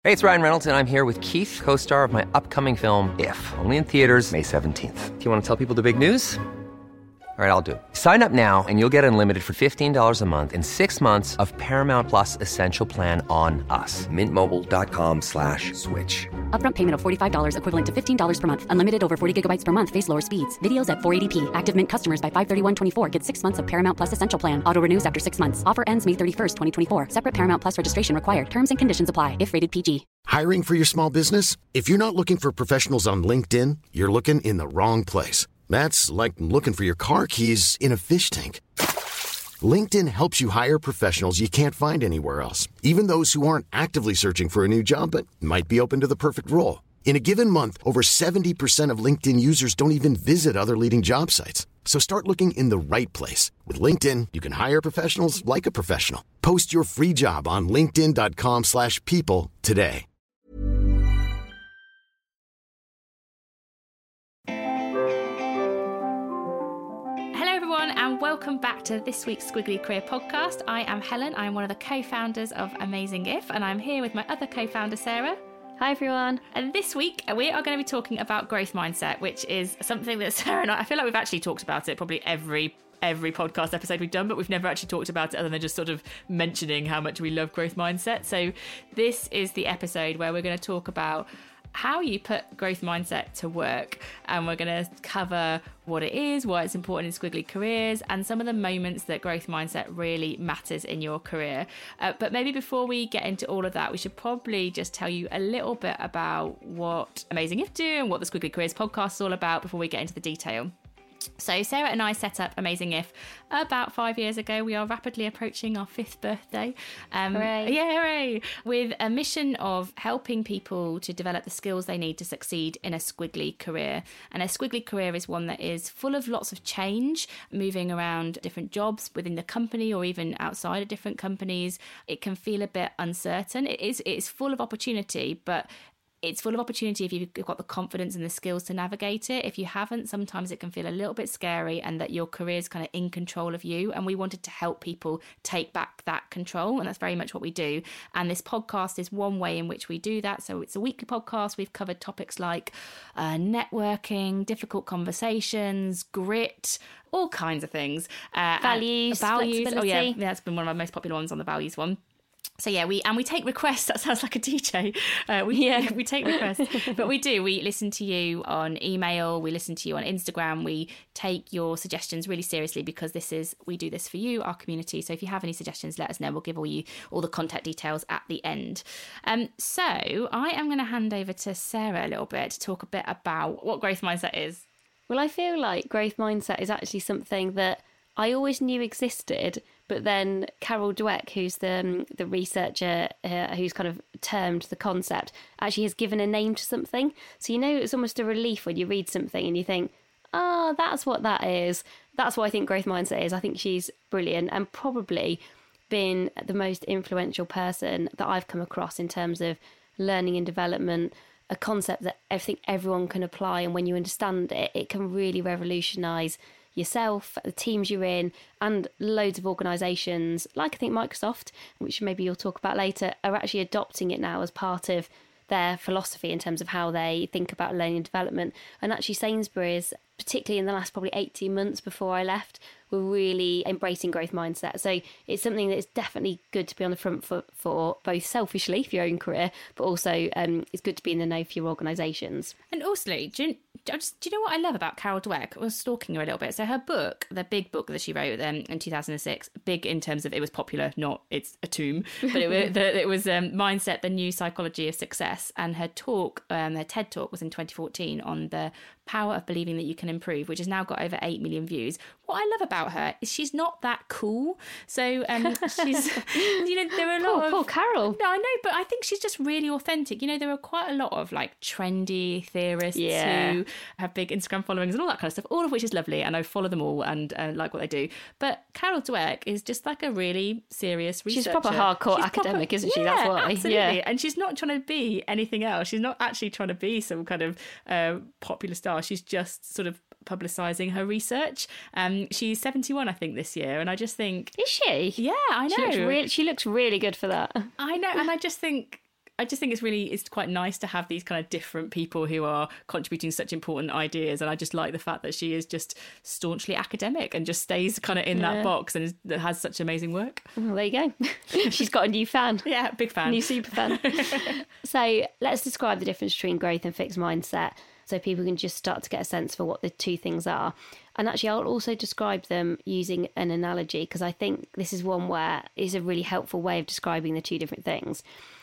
Hey, it's Ryan Reynolds, and I'm here with Keith, co-star of my upcoming film, If, only in theaters May 17th. Do you want to tell people the big news? All right, I'll do it. Sign up now and you'll get unlimited for $15 a month and 6 months of Paramount Plus Essential Plan on us. MintMobile.com/switch. Upfront payment of $45 equivalent to $15 per month. Unlimited over 40 gigabytes per month. Face lower speeds. Videos at 480p. Active Mint customers by 531.24 get 6 months of Paramount Plus Essential Plan. Auto renews after 6 months. Offer ends May 31st, 2024. Separate Paramount Plus registration required. Terms and conditions apply if rated PG. Hiring for your small business? If you're not looking for professionals on LinkedIn, you're looking in the wrong place. That's like looking for your car keys in a fish tank. LinkedIn helps you hire professionals you can't find anywhere else, even those who aren't actively searching for a new job but might be open to the perfect role. In a given month, over 70% of LinkedIn users don't even visit other leading job sites. So start looking in the right place. With LinkedIn, you can hire professionals like a professional. Post your free job on linkedin.com/people today. And welcome back to this week's Squiggly Career podcast. I am Helen. I am one of the co-founders of Amazing If, and I'm here with my other co-founder, Sarah. Hi, everyone. And this week, we are going to be talking about growth mindset, which is something that Sarah and I feel like we've actually talked about it probably every podcast episode we've done, but we've never actually talked about it other than just sort of mentioning how much we love growth mindset. So this is the episode where we're going to talk about how you put growth mindset to work, and we're going to cover what it is, why it's important in squiggly careers, and some of the moments that growth mindset really matters in your career. But maybe before we get into all of that, we should probably just tell you a little bit about what Amazing If do and what the Squiggly Careers podcast is all about before we get into the detail. So Sarah and I set up Amazing If about 5 years ago. We are rapidly approaching our 5th birthday. Hooray. Yeah, hooray! With a mission of helping people to develop the skills they need to succeed in a squiggly career. And a squiggly career is one that is full of lots of change, moving around different jobs within the company or even outside of different companies. It can feel a bit uncertain. It's full of opportunity, but it's full of opportunity if you've got the confidence and the skills to navigate it. If you haven't, sometimes it can feel a little bit scary and that your career is kind of in control of you. And we wanted to help people take back that control. And that's very much what we do. And this podcast is one way in which we do that. So it's a weekly podcast. We've covered topics like networking, difficult conversations, grit, all kinds of things. Values. Oh yeah, flexibility. that's been one of our most popular ones on the values one. So yeah, we take requests. That sounds like a DJ. We take requests, but we do. We listen to you on email. We listen to you on Instagram. We take your suggestions really seriously because we do this for you, our community. So if you have any suggestions, let us know. We'll give all the contact details at the end. So I am going to hand over to Sarah a little bit to talk a bit about what growth mindset is. Well, I feel like growth mindset is actually something that I always knew existed, but then Carol Dweck, who's the researcher who's kind of termed the concept, actually has given a name to something. So, it's almost a relief when you read something and you think, oh, that's what that is. That's what I think growth mindset is. I think she's brilliant and probably been the most influential person that I've come across in terms of learning and development, a concept that I think everyone can apply. And when you understand it, it can really revolutionise yourself, the teams you're in, and loads of organisations, like I think Microsoft, which maybe you'll talk about later, are actually adopting it now as part of their philosophy in terms of how they think about learning and development. And actually Sainsbury's, particularly in the last probably 18 months before I left, were really embracing growth mindset. So it's something that is definitely good to be on the front foot for, both selfishly for your own career, but also it's good to be in the know for your organisations. And also, do you know what I love about Carol Dweck? I was stalking her a little bit. So her book, the big book that she wrote in 2006, big in terms of it was popular, not it's a tomb, but it was Mindset, the New Psychology of Success. And her talk, her TED Talk was in 2014 on the power of believing that you can improve, which has now got over 8 million views. What I love about her is she's not that cool. So she's, there are a lot of... Poor Carol. No, I know, but I think she's just really authentic. There are quite a lot of like trendy theorists who have big Instagram followings and all that kind of stuff, all of which is lovely. And I follow them all and like what they do. But Carol Dweck is just like a really serious researcher. She's proper hardcore academic, isn't she? That's why. Absolutely. Yeah, and she's not trying to be anything else. She's not actually trying to be some kind of popular star. She's just sort of publicising her research. She's 71, I think, this year, and I just think... Is she? Yeah, I know. She looks really good for that. I know, and I just think I just think it's quite nice to have these kind of different people who are contributing such important ideas. And I just like the fact that she is just staunchly academic and just stays kind of in that box and has such amazing work. Well, there you go. She's got a new fan. Yeah, big fan. New super fan. So let's describe the difference between growth and fixed mindset so people can just start to get a sense for what the two things are. And actually, I'll also describe them using an analogy, because I think this is one where it's a really helpful way of describing the two different things.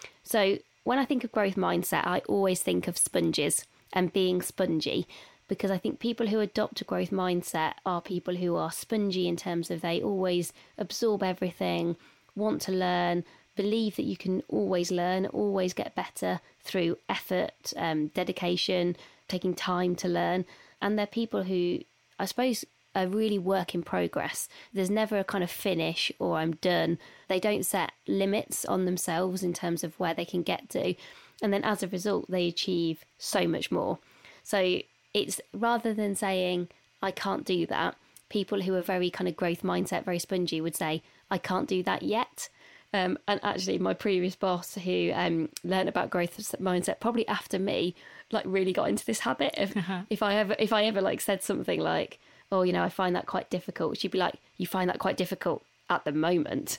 So when I think of growth mindset, I always think of sponges and being spongy, because I think people who adopt a growth mindset are people who are spongy in terms of they always absorb everything, want to learn, believe that you can always learn, always get better through effort, dedication, taking time to learn. And they're people who, I suppose, a really work in progress. There's never a kind of finish or I'm done. They don't set limits on themselves in terms of where they can get to. And then as a result, they achieve so much more. So it's rather than saying, I can't do that, people who are very kind of growth mindset, very spongy would say, I can't do that yet. And actually, my previous boss who learned about growth mindset probably after me, like really got into this habit of if I ever like said something like, oh, you know, I find that quite difficult, she'd be like, you find that quite difficult at the moment.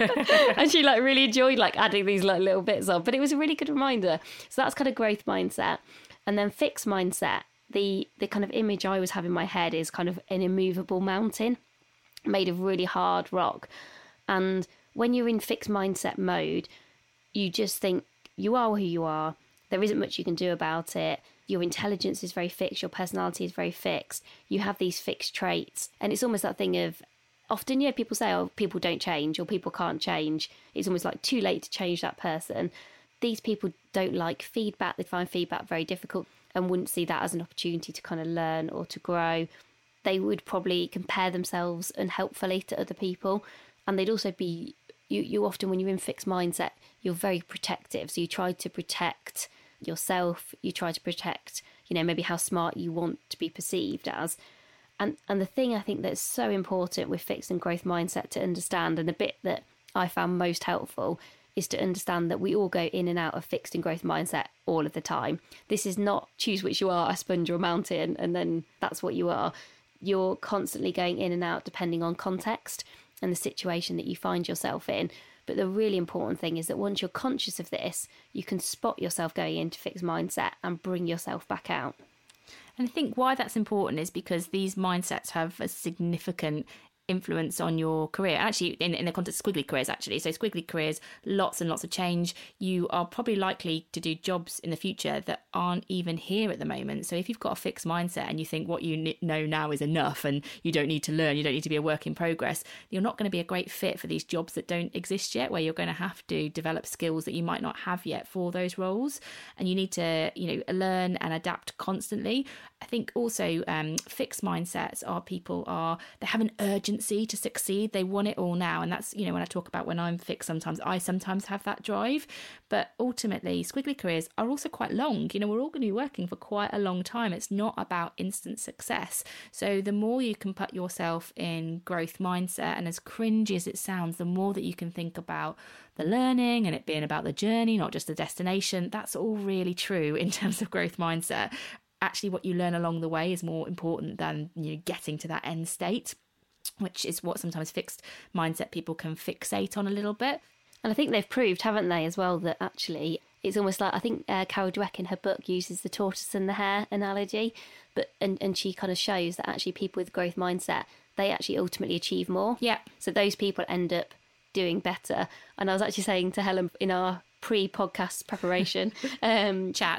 And she like really enjoyed like adding these like little bits on, but it was a really good reminder. So that's kind of growth mindset. And then fixed mindset, the kind of image I always have in my head is kind of an immovable mountain made of really hard rock. And when you're in fixed mindset mode, you just think you are who you are. There isn't much you can do about it. Your intelligence is very fixed. Your personality is very fixed. You have these fixed traits. And it's almost that thing of, often, you know, people say, oh, people don't change or people can't change. It's almost like too late to change that person. These people don't like feedback. They find feedback very difficult and wouldn't see that as an opportunity to kind of learn or to grow. They would probably compare themselves unhelpfully to other people. And they'd also be, you often, when you're in fixed mindset, you're very protective. So you try to protect yourself. You try to protect, you know, maybe how smart you want to be perceived as. And the thing I think that's so important with fixed and growth mindset to understand, and the bit that I found most helpful, is to understand that we all go in and out of fixed and growth mindset all of the time. This is not choose which you are, a sponge or a mountain, and then that's what you are. You're constantly going in and out depending on context and the situation that you find yourself in. But the really important thing is that once you're conscious of this, you can spot yourself going into fixed mindset and bring yourself back out. And I think why that's important is because these mindsets have a significant influence on your career. Actually, in the context of squiggly careers, actually. So squiggly careers, lots and lots of change. You are probably likely to do jobs in the future that aren't even here at the moment. So if you've got a fixed mindset and you think what you know now is enough and you don't need to learn, you don't need to be a work in progress, you're not going to be a great fit for these jobs that don't exist yet, where you're going to have to develop skills that you might not have yet for those roles. And you need to, you know, learn and adapt constantly. I think also fixed mindsets are people they have an urgency to succeed. They want it all now. And that's, you know, when I talk about when I'm fixed, I sometimes have that drive. But ultimately, squiggly careers are also quite long. You know, we're all going to be working for quite a long time. It's not about instant success. So the more you can put yourself in growth mindset, and as cringy as it sounds, the more that you can think about the learning and it being about the journey, not just the destination, that's all really true in terms of growth mindset. Actually, what you learn along the way is more important than, you know, getting to that end state, which is what sometimes fixed mindset people can fixate on a little bit. And I think they've proved, haven't they, as well, that actually it's almost like, I think Carol Dweck in her book uses the tortoise and the hare analogy, but and she kind of shows that actually people with growth mindset, they actually ultimately achieve more. Yeah. So those people end up doing better. And I was actually saying to Helen in our pre-podcast preparation chat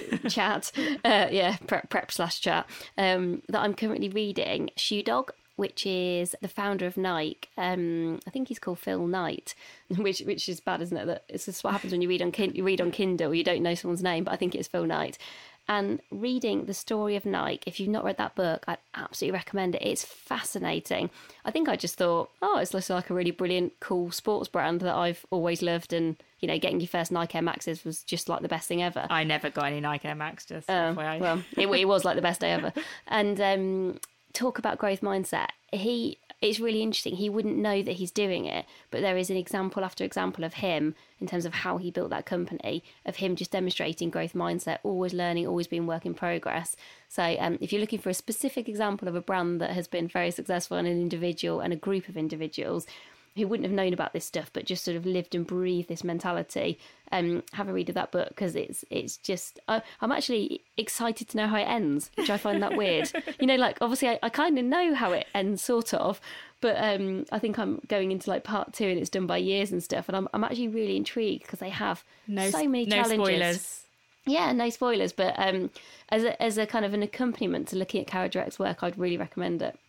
prep/chat that I'm currently reading Shoe Dog, which is the founder of Nike. I think he's called Phil Knight, which is bad, isn't it? That it's just what happens when you read on Kindle, you don't know someone's name, but I think it's Phil Knight. And reading The Story of Nike, if you've not read that book, I'd absolutely recommend it. It's fascinating. I think I just thought, it's just like a really brilliant, cool sports brand that I've always loved. And, you know, getting your first Nike Air Maxes was just like the best thing ever. I never got any Nike Air Max, just FYI. Well, it was like the best day ever. And talk about growth mindset, it's really interesting. He wouldn't know that he's doing it, but there is an example after example of him in terms of how he built that company, of him just demonstrating growth mindset, always learning, always being work in progress. So if you're looking for a specific example of a brand that has been very successful and an individual and a group of individuals who wouldn't have known about this stuff but just sort of lived and breathed this mentality, have a read of that book, because it's just I'm actually excited to know how it ends, which I find that weird. Like obviously I kind of know how it ends sort of, but I think I'm going into like part 2 and it's done by years and stuff, and I'm actually really intrigued because they have so many challenges. No spoilers. Yeah, no spoilers, but as a kind of an accompaniment to looking at Caro Dweck's work, I'd really recommend it.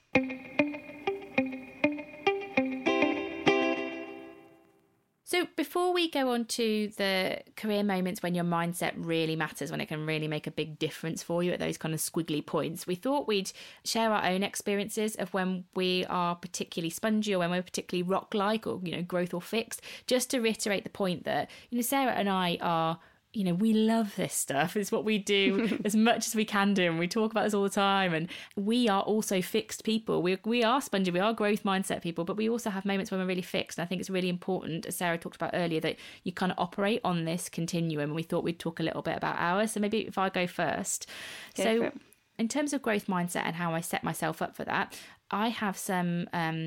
So before we go on to the career moments when your mindset really matters, when it can really make a big difference for you at those kind of squiggly points, we thought we'd share our own experiences of when we are particularly spongy or when we're particularly rock-like or, growth or fixed, just to reiterate the point that, Sarah and I are... we love this stuff. It's what we do as much as we can do, and we talk about this all the time. And we are also fixed people. We are spongy, we are growth mindset people, but we also have moments when we're really fixed. And I think it's really important, as Sarah talked about earlier, that you kind of operate on this continuum. And we thought we'd talk a little bit about ours. So maybe if I go first. Go in terms of growth mindset and how I set myself up for that, I have some,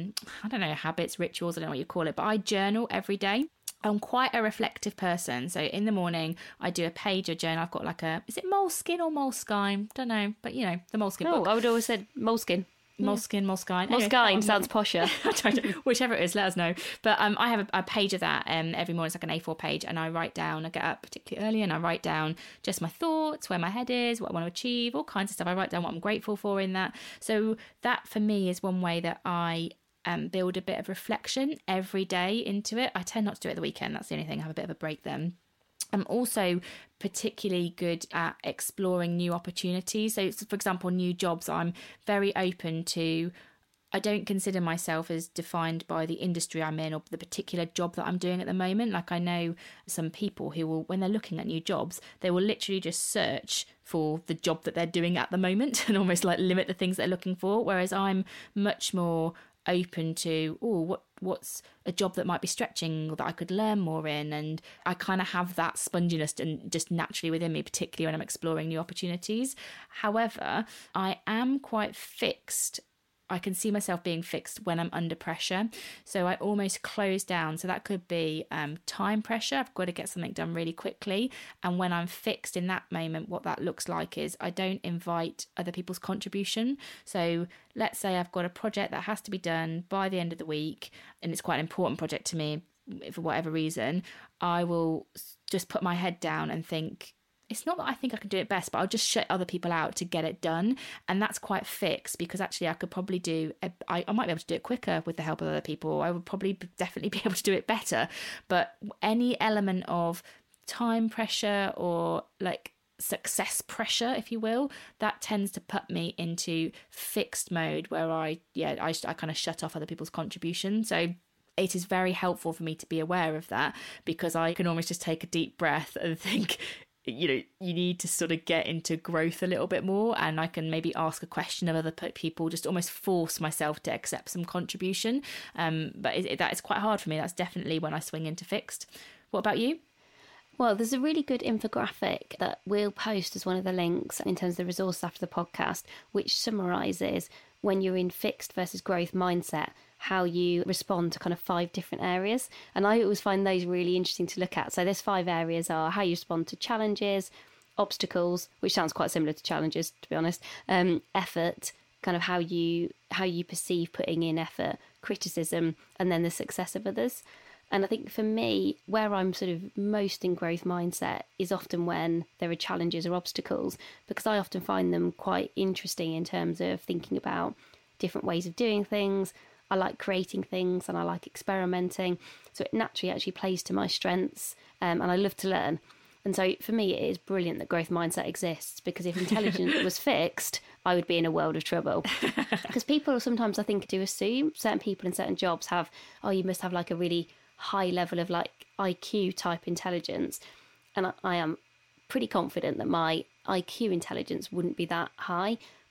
habits, rituals, I don't know what you call it, but I journal every day. I'm quite a reflective person. So in the morning, I do a page of journal. I've got like is it Moleskine or Moleskine? Don't know. But, the Moleskine book. I would always said Moleskine. Moleskine. Moleskine sounds posher. Whichever it is, let us know. But I have a page of that every morning. It's like an A4 page. And I write down, I get up particularly early and I write down just my thoughts, where my head is, what I want to achieve, all kinds of stuff. I write down what I'm grateful for in that. So that for me is one way that I build a bit of reflection every day into it. I tend not to do it at the weekend. That's the only thing. I have a bit of a break then. I'm also particularly good at exploring new opportunities. So, for example, new jobs, I'm very open to. I don't consider myself as defined by the industry I'm in or the particular job that I'm doing at the moment. Like I know some people who will, when they're looking at new jobs, they will literally just search for the job that they're doing at the moment and almost like limit the things they're looking for. Whereas I'm much more open to what's a job that might be stretching or that I could learn more in, and I kind of have that sponginess and just naturally within me, particularly when I'm exploring new opportunities. However, I am quite fixed. I can see myself being fixed when I'm under pressure. So I almost close down. So that could be time pressure. I've got to get something done really quickly. And when I'm fixed in that moment, what that looks like is I don't invite other people's contribution. So let's say I've got a project that has to be done by the end of the week, and it's quite an important project to me for whatever reason. I will just put my head down and think, it's not that I think I can do it best, but I'll just shut other people out to get it done. And that's quite fixed, because actually I could probably I might be able to do it quicker with the help of other people. I would probably definitely be able to do it better. But any element of time pressure or like success pressure, if you will, that tends to put me into fixed mode where I kind of shut off other people's contribution. So it is very helpful for me to be aware of that, because I can almost just take a deep breath and think, you need to sort of get into growth a little bit more, and I can maybe ask a question of other people, just almost force myself to accept some contribution. But that is quite hard for me. That's definitely when I swing into fixed. What about you? Well, there's a really good infographic that we'll post as one of the links in terms of the resources after the podcast, which summarises when you're in fixed versus growth mindset, how you respond to kind of 5 different areas. And I always find those really interesting to look at. So there's 5 areas are how you respond to challenges, obstacles, which sounds quite similar to challenges, to be honest, effort, kind of how you perceive putting in effort, criticism, and then the success of others. And I think for me, where I'm sort of most in growth mindset is often when there are challenges or obstacles, because I often find them quite interesting in terms of thinking about different ways of doing things. I like creating things and I like experimenting. So it naturally actually plays to my strengths, and I love to learn. And so for me, it is brilliant that growth mindset exists, because if intelligence was fixed, I would be in a world of trouble. Because people sometimes, I think, do assume certain people in certain jobs have, you must have like a really high level of like IQ type intelligence. And I am pretty confident that my IQ intelligence wouldn't be that high,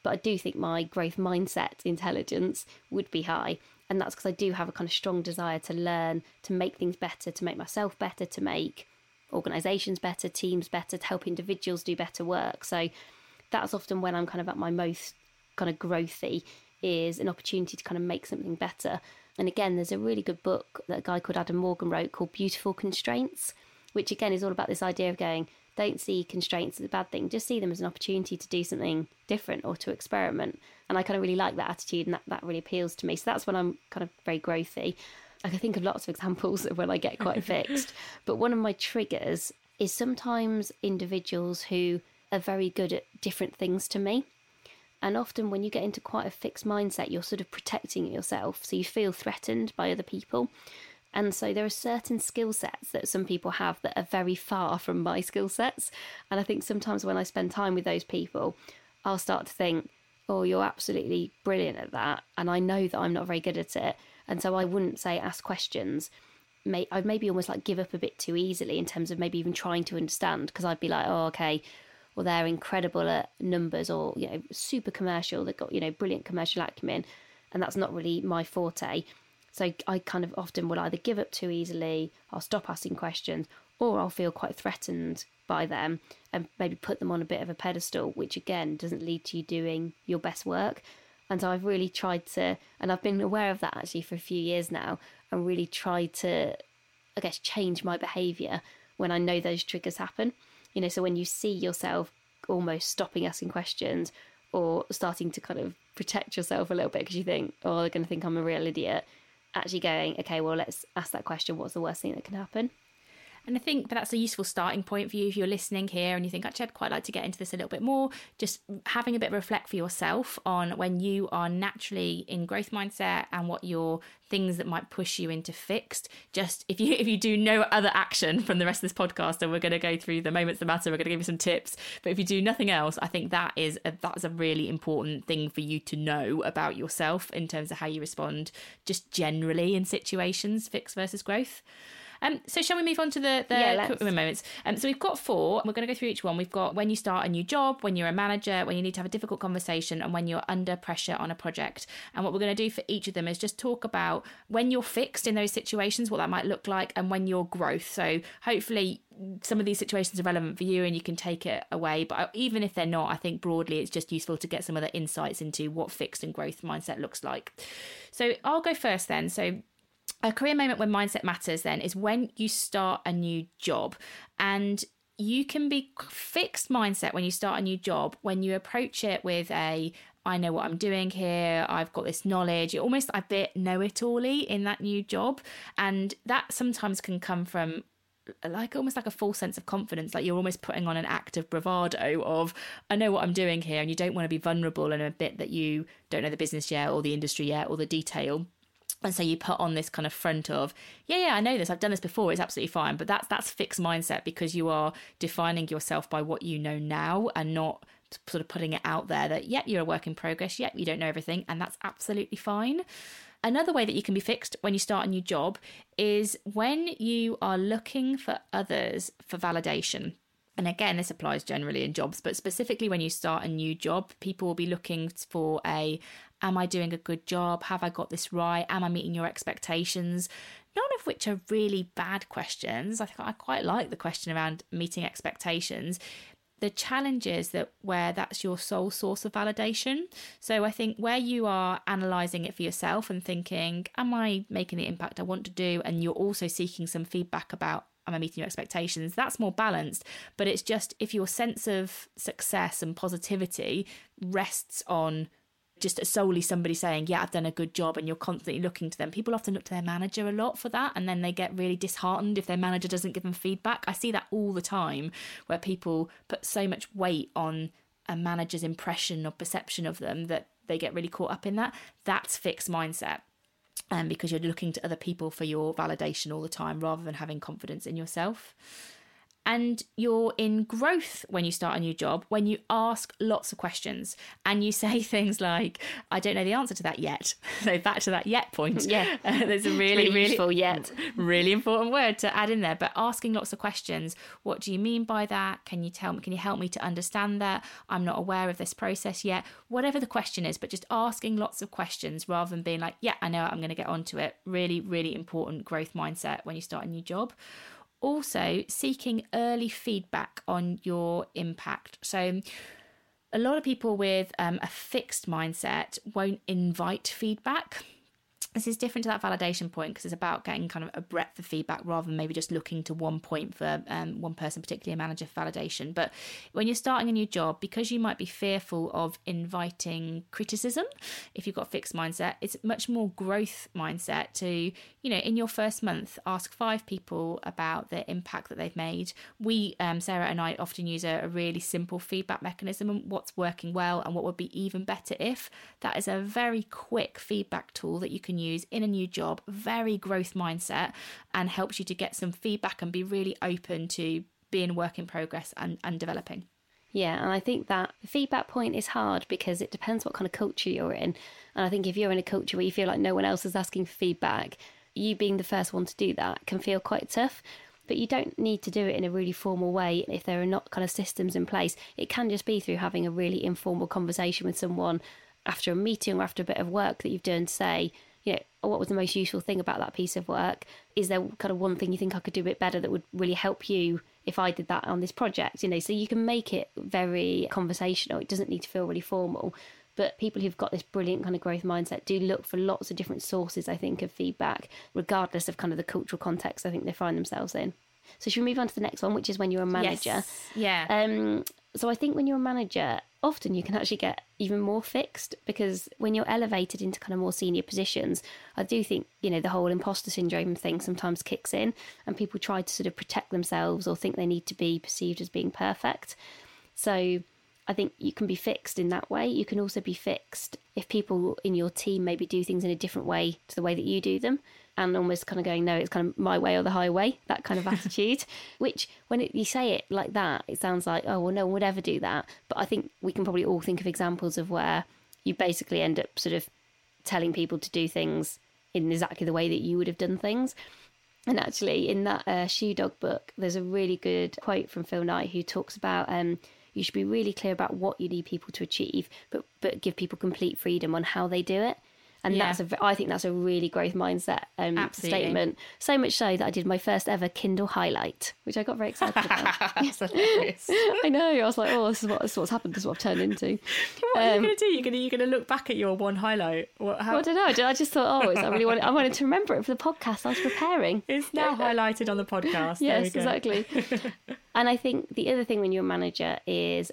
But I do think my growth mindset intelligence would be high. And that's because I do have a kind of strong desire to learn, to make things better, to make myself better, to make organisations better, teams better, to help individuals do better work. So that's often when I'm kind of at my most kind of growthy, is an opportunity to kind of make something better. And again, there's a really good book that a guy called Adam Morgan wrote called Beautiful Constraints, which again is all about this idea of going, don't see constraints as a bad thing, just see them as an opportunity to do something different or to experiment. And I kind of really like that attitude, and that really appeals to me. So that's when I'm kind of very growthy. I can think of lots of examples of when I get quite fixed. But one of my triggers is sometimes individuals who are very good at different things to me. And often when you get into quite a fixed mindset, you're sort of protecting yourself. So you feel threatened by other people. And so there are certain skill sets that some people have that are very far from my skill sets. And I think sometimes when I spend time with those people, I'll start to think, oh, you're absolutely brilliant at that. And I know that I'm not very good at it. And so I wouldn't say ask questions. I'd maybe almost like give up a bit too easily in terms of maybe even trying to understand, because I'd be like, oh, okay, well, they're incredible at numbers, or, you know, super commercial. They've got, you know, brilliant commercial acumen. And that's not really my forte. So I kind of often will either give up too easily, I'll stop asking questions, or I'll feel quite threatened by them and maybe put them on a bit of a pedestal, which again doesn't lead to you doing your best work. And so I've really tried to, and I've been aware of that actually for a few years now, and really tried to, I guess, change my behaviour when I know those triggers happen. You know, so when you see yourself almost stopping asking questions or starting to kind of protect yourself a little bit because you think, oh, they're going to think I'm a real idiot, actually going, okay, well, let's ask that question. What's the worst thing that can happen? And I think that's a useful starting point for you if you're listening here and you think, actually, I'd quite like to get into this a little bit more. Just having a bit of a reflect for yourself on when you are naturally in growth mindset and what your things that might push you into fixed. Just if you do no other action from the rest of this podcast, and we're going to go through the moments that matter, we're going to give you some tips. But if you do nothing else, I think that's a really important thing for you to know about yourself in terms of how you respond just generally in situations, fixed versus growth. So shall we move on to the moments? So we've got 4. We're going to go through each one. We've got when you start a new job, when you're a manager, when you need to have a difficult conversation, and when you're under pressure on a project. And what we're going to do for each of them is just talk about when you're fixed in those situations, what that might look like, and when you're growth. So hopefully some of these situations are relevant for you and you can take it away. But even if they're not, I think broadly it's just useful to get some other insights into what fixed and growth mindset looks like. So I'll go first then. So a career moment when mindset matters then is when you start a new job. And you can be fixed mindset when you start a new job, when you approach it with I know what I'm doing here, I've got this knowledge. You're almost a bit know-it-all-y in that new job. And that sometimes can come from almost like a false sense of confidence, like you're almost putting on an act of bravado of, I know what I'm doing here, and you don't want to be vulnerable in a bit that you don't know the business yet or the industry yet or the detail. And so you put on this kind of front of, yeah, I know this, I've done this before, it's absolutely fine. But that's fixed mindset, because you are defining yourself by what you know now and not sort of putting it out there that, you're a work in progress, you don't know everything, and that's absolutely fine. Another way that you can be fixed when you start a new job is when you are looking for others for validation. And again, this applies generally in jobs, but specifically when you start a new job, people will be looking for am I doing a good job? Have I got this right? Am I meeting your expectations? None of which are really bad questions. I think I quite like the question around meeting expectations. The challenge is that where that's your sole source of validation. So I think where you are analysing it for yourself and thinking, am I making the impact I want to do? And you're also seeking some feedback about, am I meeting your expectations? That's more balanced. But it's just if your sense of success and positivity rests on just solely somebody saying, I've done a good job, and you're constantly looking to them. People often look to their manager a lot for that, and then they get really disheartened if their manager doesn't give them feedback. I see that all the time, where people put so much weight on a manager's impression or perception of them that they get really caught up in that. That's fixed mindset. Because you're looking to other people for your validation all the time rather than having confidence in yourself. And you're in growth when you start a new job, when you ask lots of questions and you say things like, I don't know the answer to that yet. So back to that yet point. Yeah. There's a really useful yet. Really important word to add in there. But asking lots of questions. What do you mean by that? Can you tell me? Can you help me to understand that? I'm not aware of this process yet. Whatever the question is, but just asking lots of questions rather than being like, yeah, I know, I'm going to get onto it. Really, really important growth mindset when you start a new job. Also, seeking early feedback on your impact. So a lot of people with a fixed mindset won't invite feedback. This is different to that validation point because it's about getting kind of a breadth of feedback rather than maybe just looking to one point for one person, particularly a manager, for validation. But when you're starting a new job, because you might be fearful of inviting criticism, if you've got a fixed mindset, it's much more growth mindset to, in your first month, ask 5 people about the impact that they've made. We, Sarah and I, often use a really simple feedback mechanism and what's working well and what would be even better if. That is a very quick feedback tool that you can use in a new job, very growth mindset, and helps you to get some feedback and be really open to being a work in progress and developing. Yeah, and I think that the feedback point is hard because it depends what kind of culture you're in. And I think if you're in a culture where you feel like no one else is asking for feedback, you being the first one to do that can feel quite tough. But you don't need to do it in a really formal way if there are not kind of systems in place. It can just be through having a really informal conversation with someone after a meeting or after a bit of work that you've done to say, what was the most useful thing about that piece of work? Is there kind of one thing you think I could do a bit better that would really help you if I did that on this project? So you can make it very conversational. It doesn't need to feel really formal. But people who've got this brilliant kind of growth mindset do look for lots of different sources, I think, of feedback, regardless of kind of the cultural context I think they find themselves in. So should we move on to the next one, which is when you're a manager? Yes. Yeah. So I think when you're a manager, often you can actually get even more fixed because when you're elevated into kind of more senior positions, I do think, the whole imposter syndrome thing sometimes kicks in and people try to sort of protect themselves or think they need to be perceived as being perfect. So I think you can be fixed in that way. You can also be fixed if people in your team maybe do things in a different way to the way that you do them. And almost kind of going, no, it's kind of my way or the highway, that kind of attitude, which when you say it like that, it sounds like, oh, well, no one would ever do that. But I think we can probably all think of examples of where you basically end up sort of telling people to do things in exactly the way that you would have done things. And actually, in that Shoe Dog book, there's a really good quote from Phil Knight who talks about you should be really clear about what you need people to achieve, but give people complete freedom on how they do it. And I think that's a really growth mindset statement. So much so that I did my first ever Kindle highlight, which I got very excited about. That's hilarious. I know. I was like, oh, this is what's happened. This is what I've turned into. What are you going to do? You're going to look back at your one highlight? Well, I don't know. I just thought, I wanted to remember it for the podcast I was preparing. It's now highlighted on the podcast. Yes, exactly. And I think the other thing when you're a manager is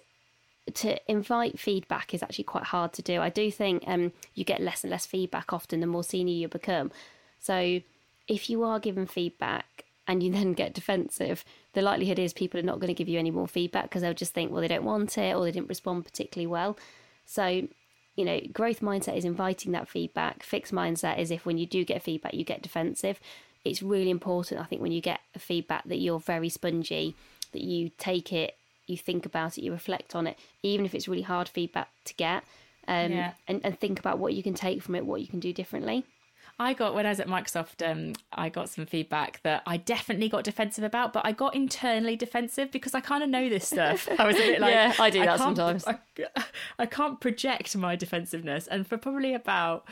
to invite feedback is actually quite hard to do. I do think you get less and less feedback often the more senior you become. So if you are given feedback and you then get defensive, the likelihood is people are not going to give you any more feedback because they'll just think, well, they don't want it or they didn't respond particularly well. So, growth mindset is inviting that feedback. Fixed mindset is if when you do get feedback, you get defensive. It's really important, I think, when you get feedback that you're very spongy, that you take it, you think about it, you reflect on it, even if it's really hard feedback to get, and think about what you can take from it, what you can do differently. When I was at Microsoft, I got some feedback that I definitely got defensive about, but I got internally defensive because I kind of know this stuff. I was a bit like, yeah, I do that sometimes. I can't project my defensiveness. And for probably about,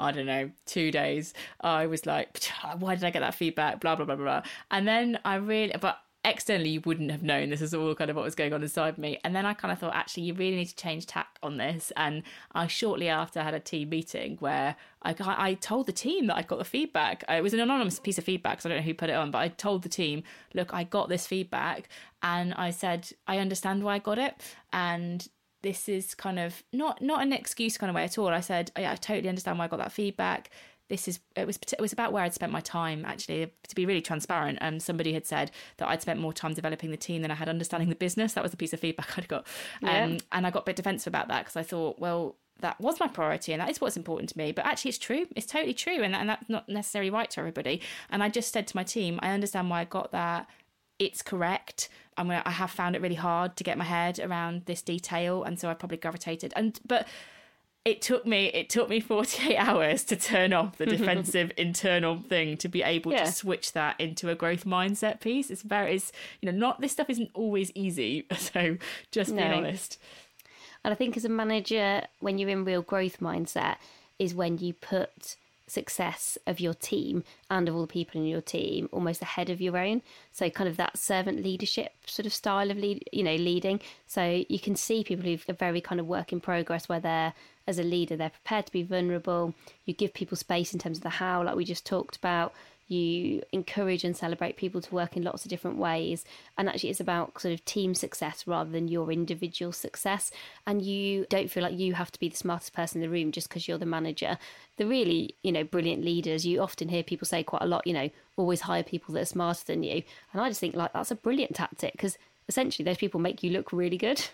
2 days, I was like, why did I get that feedback? Blah, blah, blah, blah. And then but externally you wouldn't have known this is all kind of what was going on inside me. And then I kind of thought, actually, you really need to change tack on this. And I shortly after had a team meeting where I told the team that I'd got the feedback. It was an anonymous piece of feedback, so I don't know who put it on, but I told the team, look, I got this feedback. And I said, I understand why I got it. And this is kind of not an excuse kind of way at all. I said, I totally understand why I got that feedback. It was about where I'd spent my time, actually, to be really transparent. And somebody had said that I'd spent more time developing the team than I had understanding the business. That was the piece of feedback I'd got. And I got a bit defensive about that because I thought, well, that was my priority and that is what's important to me. But actually it's true. It's totally true. And that's not necessarily right to everybody. And I just said to my team, I understand why I got that. it's correct. I have found it really hard to get my head around this detail, and so I probably gravitated. But it took me 48 hours to turn off the defensive internal thing to be able to switch that into a growth mindset piece. It's not, this stuff isn't always easy. So just being honest. And I think as a manager, when you're in real growth mindset, is when you put success of your team and of all the people in your team almost ahead of your own. So kind of that servant leadership sort of style of leading. So you can see people who've a very kind of work in progress where they're, as a leader, they're prepared to be vulnerable. You give people space in terms of the how, like we just talked about. You encourage and celebrate people to work in lots of different ways. And actually it's about sort of team success rather than your individual success. And you don't feel like you have to be the smartest person in the room just because you're the manager. The really, brilliant leaders, you often hear people say quite a lot, always hire people that are smarter than you. And I just think like that's a brilliant tactic because essentially those people make you look really good.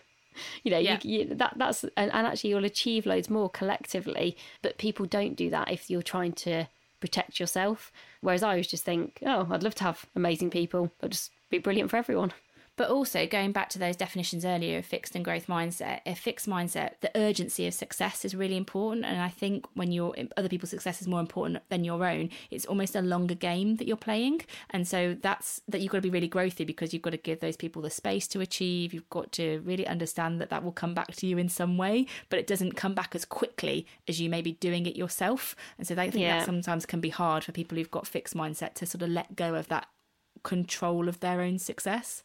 That's and actually you'll achieve loads more collectively. But people don't do that if you're trying to protect yourself. Whereas I always just think, I'd love to have amazing people. It'll just be brilliant for everyone. But also, going back to those definitions earlier of fixed and growth mindset, a fixed mindset, the urgency of success is really important. And I think when other people's success is more important than your own, it's almost a longer game that you're playing. And so that you've got to be really growthy because you've got to give those people the space to achieve. You've got to really understand that will come back to you in some way, but it doesn't come back as quickly as you may be doing it yourself. And so I think that sometimes can be hard for people who've got fixed mindset to sort of let go of that control of their own success.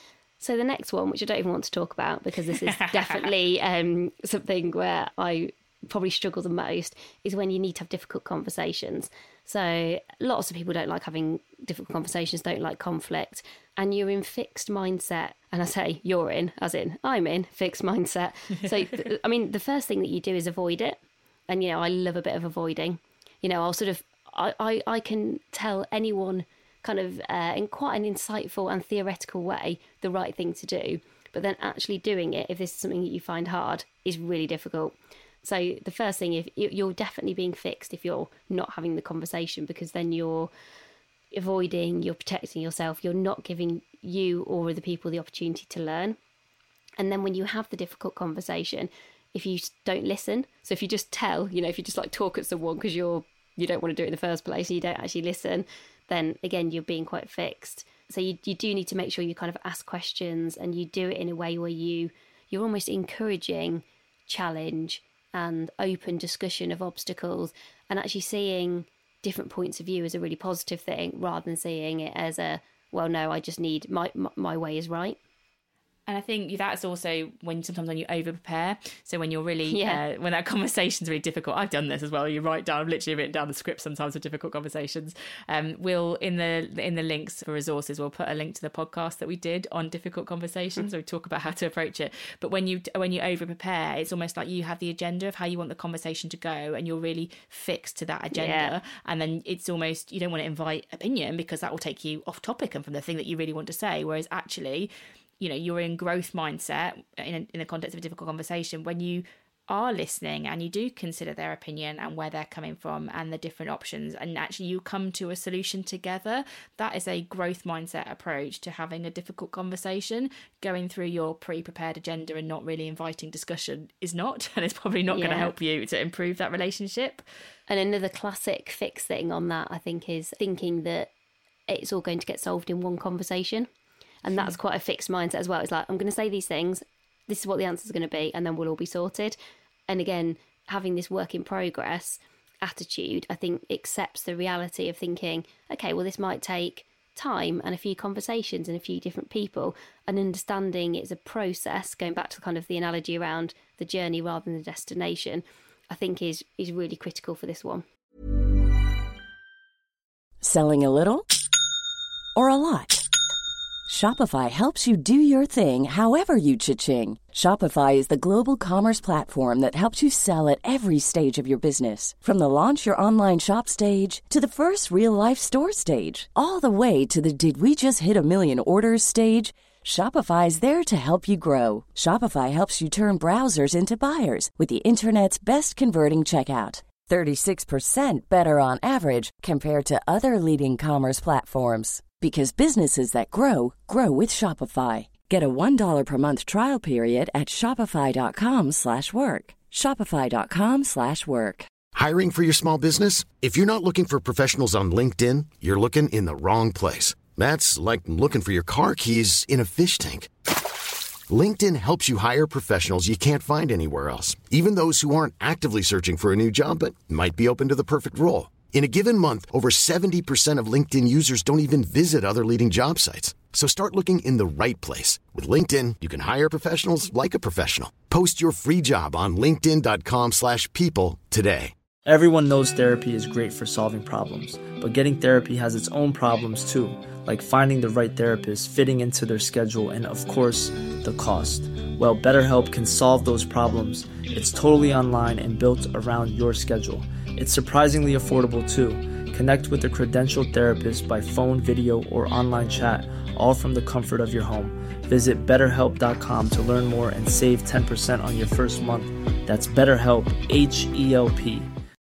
So the next one, which I don't even want to talk about because this is definitely something where I probably struggle the most, is when you need to have difficult conversations. So lots of people don't like having difficult conversations, don't like conflict, and you're in fixed mindset. And I say you're in, as in I'm in fixed mindset. So, the first thing that you do is avoid it. And, I love a bit of avoiding. I'll sort of, I can tell anyone kind of in quite an insightful and theoretical way the right thing to do, but then actually doing it, if this is something that you find hard, is really difficult. So the first thing, if you're definitely being fixed if you're not having the conversation, because then you're avoiding, you're protecting yourself, you're not giving you or the people the opportunity to learn. And then when you have the difficult conversation, if you don't listen, so if you just tell, if you just like talk at someone because you don't want to do it in the first place and you don't actually listen, then again, you're being quite fixed. So you do need to make sure you kind of ask questions and you do it in a way where you're almost encouraging challenge and open discussion of obstacles and actually seeing different points of view as a really positive thing rather than seeing it as I just need my way is right. And I think that's also sometimes when you over prepare. So when you're really, when that conversation's really difficult, I've done this as well. I've literally written down the script sometimes for difficult conversations. We'll, in the links for resources, we'll put a link to the podcast that we did on difficult conversations. So we talk about how to approach it. But when you over prepare, it's almost like you have the agenda of how you want the conversation to go and you're really fixed to that agenda. Yeah. And then it's almost, you don't want to invite opinion because that will take you off topic and from the thing that you really want to say. Whereas actually, you're in growth mindset in the context of a difficult conversation when you are listening and you do consider their opinion and where they're coming from and the different options, and actually you come to a solution together. That is a growth mindset approach to having a difficult conversation. Going through your pre-prepared agenda and not really inviting discussion is not, and it's probably not going to help you to improve that relationship. And another classic fix thing on that, I think, is thinking that it's all going to get solved in one conversation. And that's quite a fixed mindset as well. It's like, I'm going to say these things, this is what the answer is going to be, and then we'll all be sorted. And again, having this work in progress attitude, I think, accepts the reality of thinking, okay, well, this might take time and a few conversations and a few different people, and understanding it's a process, going back to kind of the analogy around the journey rather than the destination, I think is really critical for this one. Selling a little or a lot? Shopify helps you do your thing however you cha-ching. Shopify is the global commerce platform that helps you sell at every stage of your business. From the launch your online shop stage to the first real-life store stage, all the way to the did we just hit a million orders stage. Shopify is there to help you grow. Shopify helps you turn browsers into buyers with the internet's best converting checkout. 36% better on average compared to other leading commerce platforms. Because businesses that grow, grow with Shopify. Get a $1 per month trial period at shopify.com/work. Shopify.com/work. Hiring for your small business? If you're not looking for professionals on LinkedIn, you're looking in the wrong place. That's like looking for your car keys in a fish tank. LinkedIn helps you hire professionals you can't find anywhere else, even those who aren't actively searching for a new job but might be open to the perfect role. In a given month, over 70% of LinkedIn users don't even visit other leading job sites. So start looking in the right place. With LinkedIn, you can hire professionals like a professional. Post your free job on linkedin.com/people today. Everyone knows therapy is great for solving problems, but getting therapy has its own problems too, like finding the right therapist, fitting into their schedule, and of course, the cost. Well, BetterHelp can solve those problems. It's totally online and built around your schedule. It's surprisingly affordable too. Connect with a credentialed therapist by phone, video, or online chat, all from the comfort of your home. Visit BetterHelp.com to learn more and save 10% on your first month. That's BetterHelp, H-E-L-P.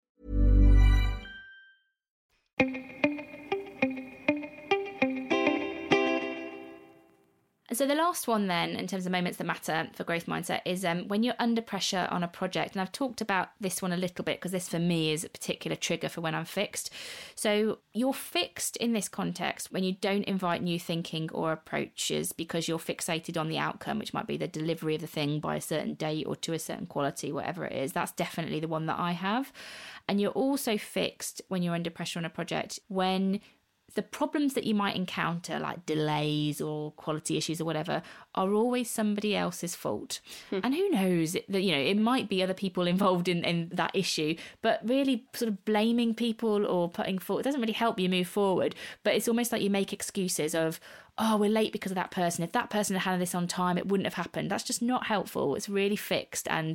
So the last one then, in terms of moments that matter for growth mindset, is when you're under pressure on a project. And I've talked about this one a little bit because this for me is a particular trigger for when I'm fixed. So you're fixed in this context when you don't invite new thinking or approaches because you're fixated on the outcome, which might be the delivery of the thing by a certain date or to a certain quality, whatever it is. That's definitely the one that I have. And you're also fixed when you're under pressure on a project when the problems that you might encounter, like delays or quality issues or whatever, are always somebody else's fault. And who knows, it might be other people involved in that issue, but really sort of blaming people or putting fault, it doesn't really help you move forward. But it's almost like you make excuses of, oh, we're late because of that person. If that person had handled this on time, it wouldn't have happened. That's just not helpful. It's really fixed and,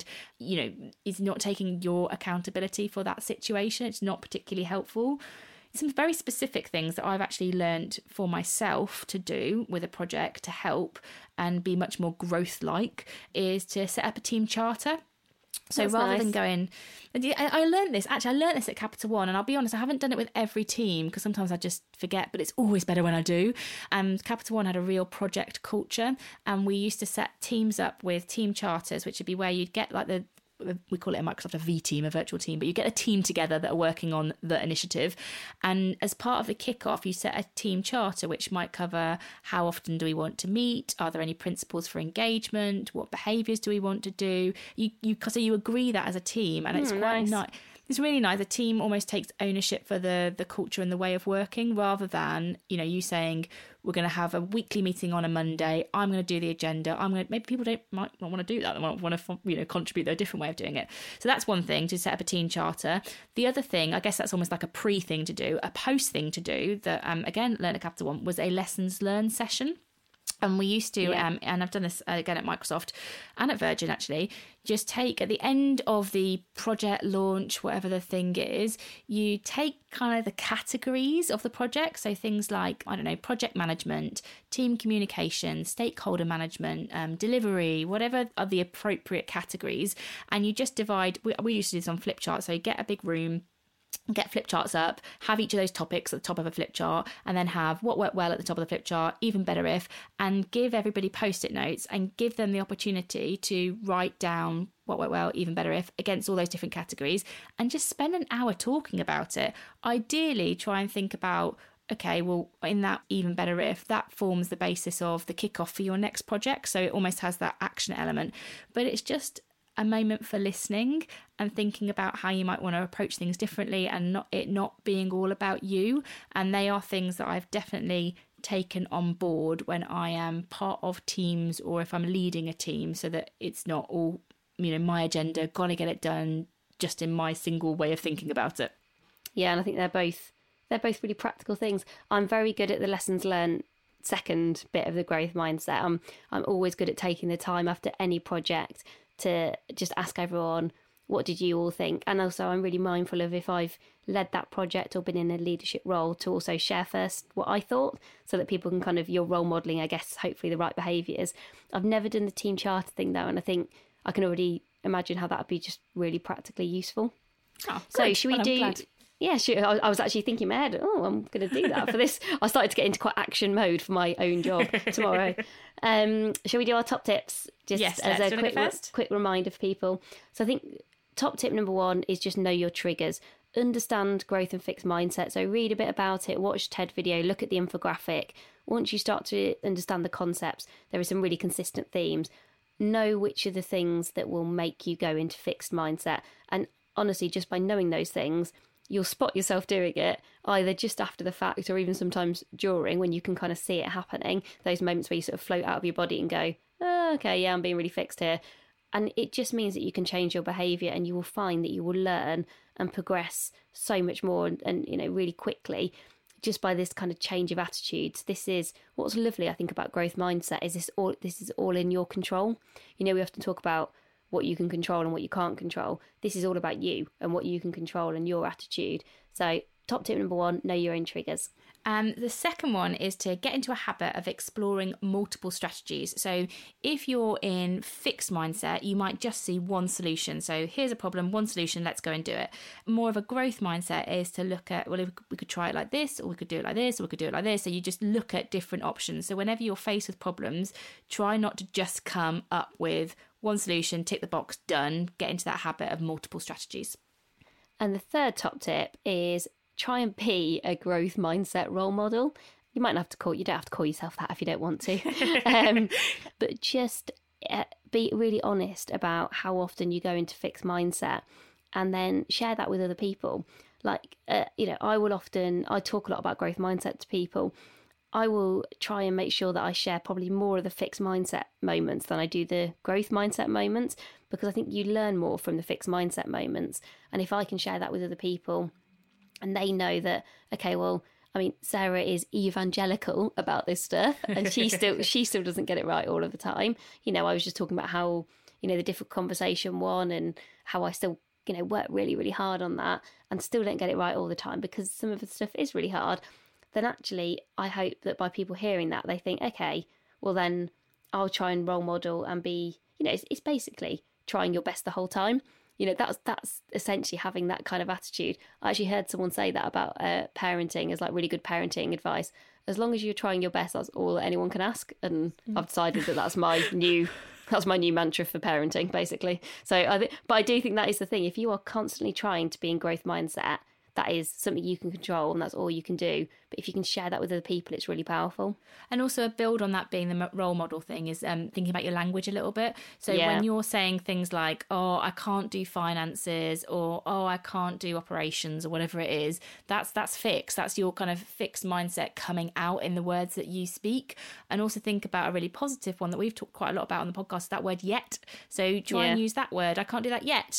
it's not taking your accountability for that situation. It's not particularly helpful. Some very specific things that I've actually learned for myself to do with a project to help and be much more growth-like is to set up a team charter. So that's rather than going, I learned this at Capital One, and I'll be honest, I haven't done it with every team because sometimes I just forget, but it's always better when I do. Capital One had a real project culture, and we used to set teams up with team charters, which would be where you'd get like we call it in Microsoft a V team, a virtual team, but you get a team together that are working on the initiative. And as part of the kickoff, you set a team charter, which might cover how often do we want to meet? Are there any principles for engagement? What behaviours do we want to do? So you agree that as a team, and it's quite nice. It's really nice. The team almost takes ownership for the culture and the way of working, rather than, you saying, we're going to have a weekly meeting on a Monday. I'm going to do the agenda. Maybe people might not want to do that. They might want to, contribute their different way of doing it. So that's one thing, to set up a team charter. The other thing, I guess that's almost like a pre-thing to do, a post-thing to do that, again, Learn at Capital One, was a lessons learned session. And we used to, and I've done this again at Microsoft and at Virgin actually, just take at the end of the project launch, whatever the thing is, you take kind of the categories of the project. So things like, project management, team communication, stakeholder management, delivery, whatever are the appropriate categories. And you just divide, we used to do this on flip charts. So you get a big room, get flip charts up, have each of those topics at the top of a flip chart, and then have what worked well at the top of the flip chart, even better if, and give everybody post-it notes and give them the opportunity to write down what worked well, even better if, against all those different categories, and just spend an hour talking about it. Ideally, try and think about, okay, well, in that even better if, that forms the basis of the kickoff for your next project. So it almost has that action element, but it's just a moment for listening and thinking about how you might want to approach things differently, and not being all about you. And they are things that I've definitely taken on board when I am part of teams, or if I'm leading a team, so that it's not all, my agenda, gotta get it done, just in my single way of thinking about it. Yeah, and I think they're both really practical things. I'm very good at the lessons learned second bit of the growth mindset. I'm always good at taking the time after any project to just ask everyone, what did you all think? And also I'm really mindful of, if I've led that project or been in a leadership role, to also share first what I thought, so that people can you're role modelling, I guess, hopefully the right behaviours. I've never done the team charter thing though, and I think I can already imagine how that would be just really practically useful. Oh, So good. should we Well, I'm do... glad. Yeah, sure. I was actually thinking in my head, I'm going to do that for this. I started to get into quite action mode for my own job tomorrow. Shall we do our top tips? Just Yes, as let's. a Do you want to go first? quick reminder for people. So I think top tip number 1 is just know your triggers. Understand growth and fixed mindset. So read a bit about it, watch TED video, look at the infographic. Once you start to understand the concepts, there are some really consistent themes. Know which are the things that will make you go into fixed mindset. And honestly, just by knowing those things, you'll spot yourself doing it either just after the fact or even sometimes during, when you can kind of see it happening, those moments where you sort of float out of your body and go, oh, okay, yeah, I'm being really fixed here. And it just means that you can change your behaviour, and you will find that you will learn and progress so much more and really quickly just by this kind of change of attitudes. This is what's lovely, I think, about growth mindset is this is all in your control. We often talk about what you can control and what you can't control. This is all about you and what you can control and your attitude. So top tip number 1, know your own triggers. The second one is to get into a habit of exploring multiple strategies. So if you're in fixed mindset, you might just see one solution. So here's a problem, one solution, let's go and do it. More of a growth mindset is to look at, well, we could try it like this, or we could do it like this, or we could do it like this. So you just look at different options. So whenever you're faced with problems, try not to just come up with one solution, tick the box, done. Get into that habit of multiple strategies. And the third top tip is try and be a growth mindset role model. You don't have to call yourself that if you don't want to. But just be really honest about how often you go into fixed mindset, and then share that with other people. Like, I talk a lot about growth mindset to people. I will try and make sure that I share probably more of the fixed mindset moments than I do the growth mindset moments, because I think you learn more from the fixed mindset moments. And if I can share that with other people, and they know that, okay, well, I mean, Sarah is evangelical about this stuff, and she still doesn't get it right all of the time. I was just talking about how, the difficult conversation one, and how I still, work really, really hard on that and still don't get it right all the time because some of the stuff is really hard. Then actually, I hope that by people hearing that, they think, okay, well then I'll try and role model and be, it's basically trying your best the whole time. That's essentially having that kind of attitude. I actually heard someone say that about parenting as like really good parenting advice. As long as you're trying your best, that's all that anyone can ask. And I've decided that that's my new mantra for parenting, basically. So I do think that is the thing. If you are constantly trying to be in growth mindset, that is something you can control and that's all you can do. But if you can share that with other people, it's really powerful. And also a build on that being the role model thing is thinking about your language a little bit. So when you're saying things like, oh, I can't do finances, or oh, I can't do operations, or whatever it is, that's fixed. That's your kind of fixed mindset coming out in the words that you speak. And also think about a really positive one that we've talked quite a lot about on the podcast, that word yet. So try and use that word. I can't do that yet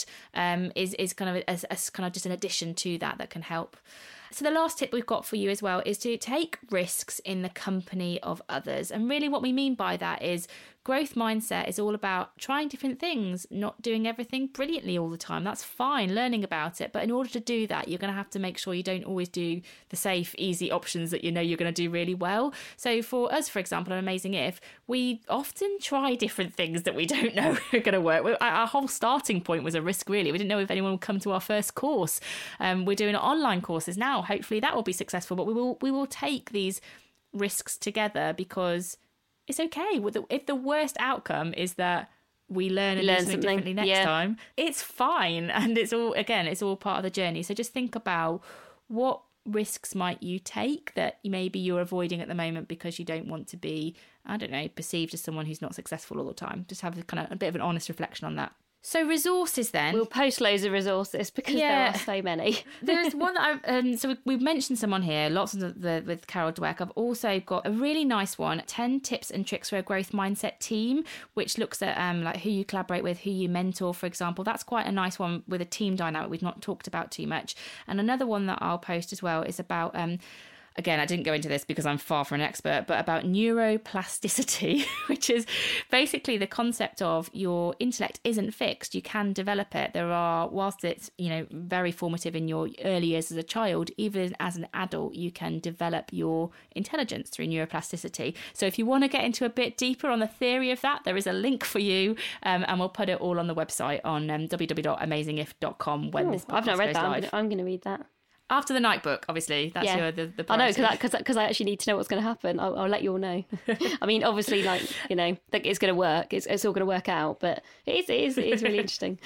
is kind of as kind of just an addition to that can help. So the last tip we've got for you as well is to take risks in the company of others. And really what we mean by that is growth mindset is all about trying different things, not doing everything brilliantly all the time. That's fine, learning about it. But in order to do that, you're going to have to make sure you don't always do the safe, easy options that you know you're going to do really well. So for us, for example, on Amazing If, we often try different things that we don't know are going to work. Our whole starting point was a risk, really. We didn't know if anyone would come to our first course. We're doing online courses now. Hopefully that will be successful. But we will take these risks together because it's okay. If the worst outcome is that we learn and do something differently next time, it's fine. And it's all part of the journey. So just think about what risks might you take that maybe you're avoiding at the moment because you don't want to be, I don't know, perceived as someone who's not successable all the time. Just have a bit of an honest reflection on that. So resources then. We'll post loads of resources because there are so many. There's one that so we've mentioned some on here, lots of with Carol Dweck. I've also got a really nice one, 10 tips and tricks for a growth mindset team, which looks at like who you collaborate with, who you mentor, for example. That's quite a nice one with a team dynamic we've not talked about too much. And another one that I'll post as well is about again, I didn't go into this because I'm far from an expert, but about neuroplasticity, which is basically the concept of your intellect isn't fixed. You can develop it. Whilst it's, very formative in your early years as a child, even as an adult, you can develop your intelligence through neuroplasticity. So if you want to get into a bit deeper on the theory of that, there is a link for you, and we'll put it all on the website on www.amazingif.com when this podcast I've not read that. live. I'm going to read that. After the night book, obviously. That's the I know, because I actually need to know what's going to happen. I'll let you all know. I mean, obviously, it's going to work. It's all going to work out, but it is really interesting.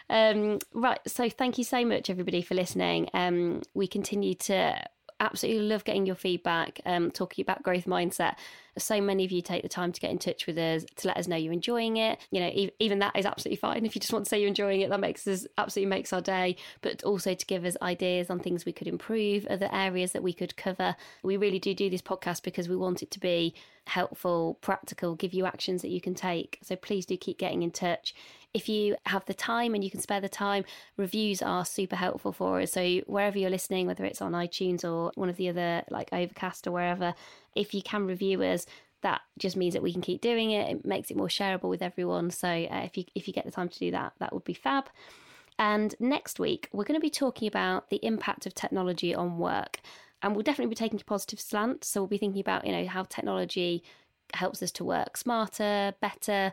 Right, so thank you so much, everybody, for listening. We continue to absolutely love getting your feedback, talking about growth mindset. So many of you take the time to get in touch with us to let us know you're enjoying it. Even that is absolutely fine. If you just want to say you're enjoying it, that absolutely makes our day. But also to give us ideas on things we could improve, other areas that we could cover. We really do this podcast because we want it to be helpful, practical, give you actions that you can take. So please do keep getting in touch. If you have the time and you can spare the time, reviews are super helpful for us. So wherever you're listening, whether it's on iTunes or one of the other, like Overcast or wherever, if you can review us, that just means that we can keep doing it. It makes it more shareable with everyone. So if you get the time to do that, that would be fab. And next week, we're going to be talking about the impact of technology on work. And we'll definitely be taking a positive slant. So we'll be thinking about, how technology helps us to work smarter, better,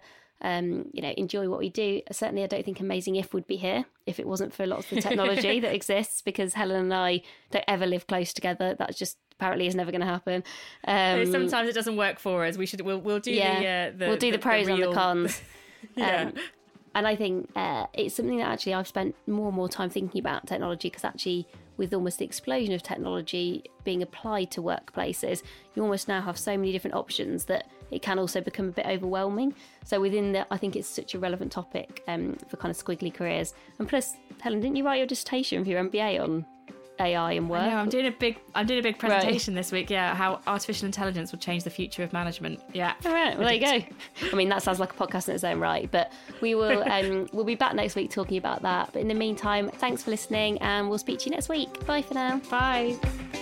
enjoy what we do. Certainly, I don't think Amazing If would be here if it wasn't for lots of the technology that exists, because Helen and I don't ever live close together. That's just apparently is never going to happen. Sometimes it doesn't work for us. We'll do the pros and the cons. Yeah. And I think it's something that actually I've spent more and more time thinking about technology, because actually with almost the explosion of technology being applied to workplaces, you almost now have so many different options that it can also become a bit overwhelming. So within that, I think it's such a relevant topic for kind of squiggly careers. And plus, Helen, didn't you write your dissertation for your MBA on AI and work? I'm doing a big presentation this week. Yeah, how artificial intelligence will change the future of management. Yeah. All right. Well, there you go. I mean, that sounds like a podcast in its own right. But we will. We'll be back next week talking about that. But in the meantime, thanks for listening, and we'll speak to you next week. Bye for now. Bye.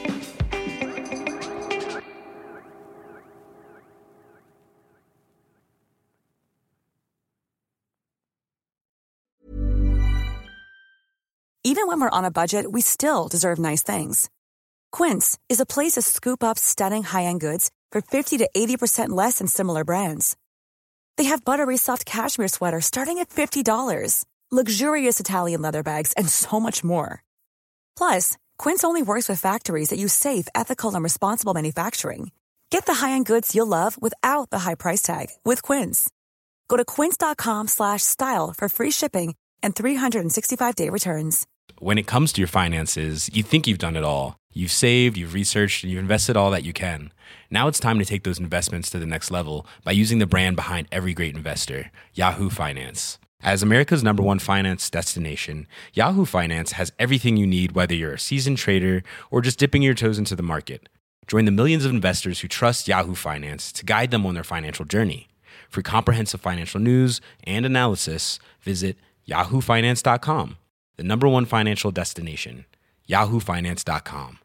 Even when we're on a budget, we still deserve nice things. Quince is a place to scoop up stunning high-end goods for 50 to 80% less than similar brands. They have buttery soft cashmere sweaters starting at $50, luxurious Italian leather bags, and so much more. Plus, Quince only works with factories that use safe, ethical, and responsible manufacturing. Get the high-end goods you'll love without the high price tag with Quince. Go to quince.com/style for free shipping and 365-day returns. When it comes to your finances, you think you've done it all. You've saved, you've researched, and you've invested all that you can. Now it's time to take those investments to the next level by using the brand behind every great investor, Yahoo Finance. As America's #1 finance destination, Yahoo Finance has everything you need, whether you're a seasoned trader or just dipping your toes into the market. Join the millions of investors who trust Yahoo Finance to guide them on their financial journey. For comprehensive financial news and analysis, visit yahoofinance.com. The #1 financial destination, yahoofinance.com.